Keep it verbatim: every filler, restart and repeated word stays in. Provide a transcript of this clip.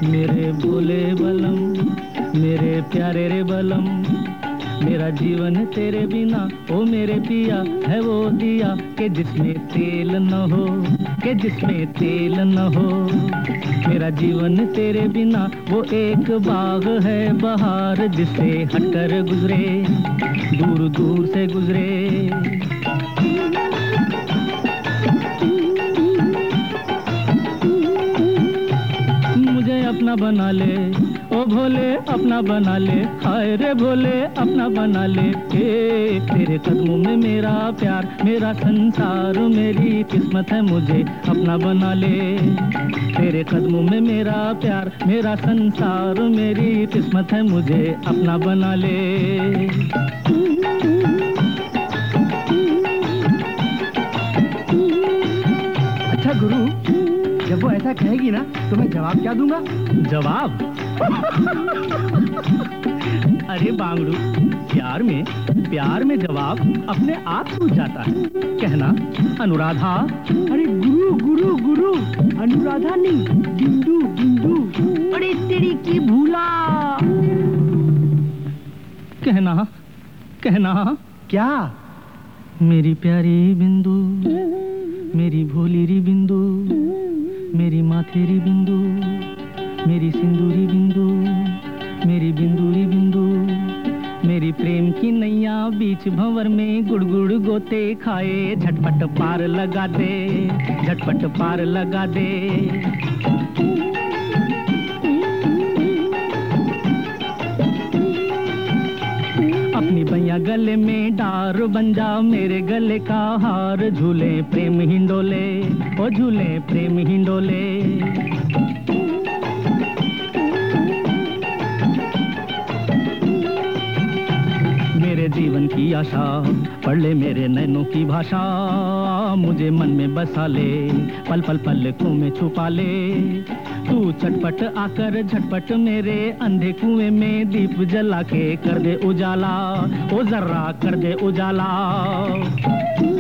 मेरे भोले बलम, मेरे प्यारे रे बलम, मेरा जीवन तेरे बिना ओ मेरे पिया है वो दिया कि जिसमें तेल न हो, कि जिसमें तेल न हो। मेरा जीवन तेरे बिना वो एक बाग है बहार, जिससे हटकर गुजरे, दूर दूर से गुजरे। मुझे अपना बना ले ओ भोले, अपना बना ले, हाय रे भोले अपना बना ले। ए, तेरे कदमों में मेरा प्यार, मेरा संसार, मेरी किस्मत है, मुझे अपना बना ले। तेरे कदमों में मेरा प्यार, मेरा संसार, मेरी किस्मत है, मुझे अपना बना ले। अच्छा गुरु, जब वो ऐसा कहेगी ना तो मैं जवाब क्या दूंगा? जवाब? अरे बांगड़ू, प्यार में प्यार में जवाब अपने आप सूझ जाता है। कहना अनुराधा। अरे गुरु गुरु गुरु, अनुराधा नहीं, बिंदु बिंदु। अरे तेरी की भूला। कहना कहना क्या? मेरी प्यारी बिंदु, मेरी भोली री बिंदु, मेरी माथेरी बिंदु, मेरी सिंदूरी बिंदु, मेरी बिंदुरी बिंदु, मेरी प्रेम की नैया बीच भंवर में गुड़गुड़ गोते खाए, झटपट पार लगा दे, झटपट पार लगा दे। अपनी बैया गले में डार बन जा, मेरे गले का हार, झूले प्रेम हिंडोले, ओ झूले प्रेम हिंडोले। मेरे जीवन की आशा पढ़ ले मेरे नैनों की भाषा, मुझे मन में बसा ले, पल पल पलकों में छुपा ले। तू चटपट आकर झटपट मेरे अंधे कुएं में दीप जला के कर दे उजाला, ओ जर्रा कर दे उजाला।